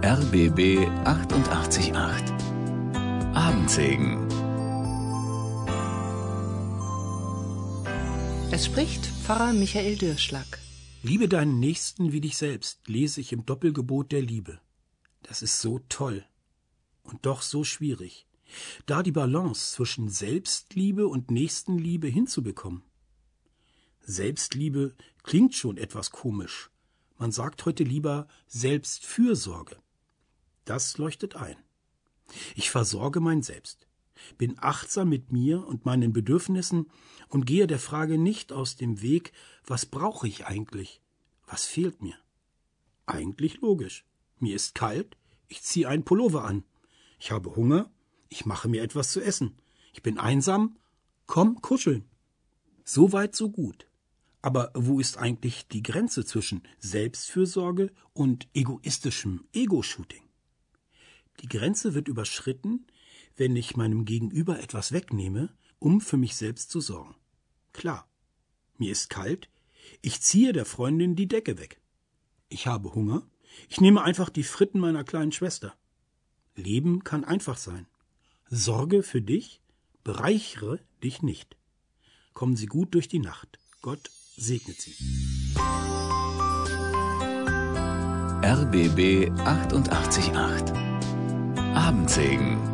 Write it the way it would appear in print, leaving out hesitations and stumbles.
RBB 888. Abendsegen. Es spricht Pfarrer Michael Dürschlag. Liebe deinen Nächsten wie dich selbst, lese ich im Doppelgebot der Liebe. Das ist so toll und doch so schwierig, da die Balance zwischen Selbstliebe und Nächstenliebe hinzubekommen. Selbstliebe klingt schon etwas komisch. Man sagt heute lieber Selbstfürsorge. Das leuchtet ein. Ich versorge mein Selbst, bin achtsam mit mir und meinen Bedürfnissen und gehe der Frage nicht aus dem Weg, was brauche ich eigentlich, was fehlt mir. Eigentlich logisch. Mir ist kalt, ich ziehe einen Pullover an. Ich habe Hunger, ich mache mir etwas zu essen. Ich bin einsam, komm kuscheln. So weit, so gut. Aber wo ist eigentlich die Grenze zwischen Selbstfürsorge und egoistischem Ego-Shooting? Die Grenze wird überschritten, wenn ich meinem Gegenüber etwas wegnehme, um für mich selbst zu sorgen. Klar, mir ist kalt, ich ziehe der Freundin die Decke weg. Ich habe Hunger, ich nehme einfach die Fritten meiner kleinen Schwester. Leben kann einfach sein. Sorge für dich, bereichere dich nicht. Kommen Sie gut durch die Nacht. Gott segnet Sie. RBB 888. Abendsegen.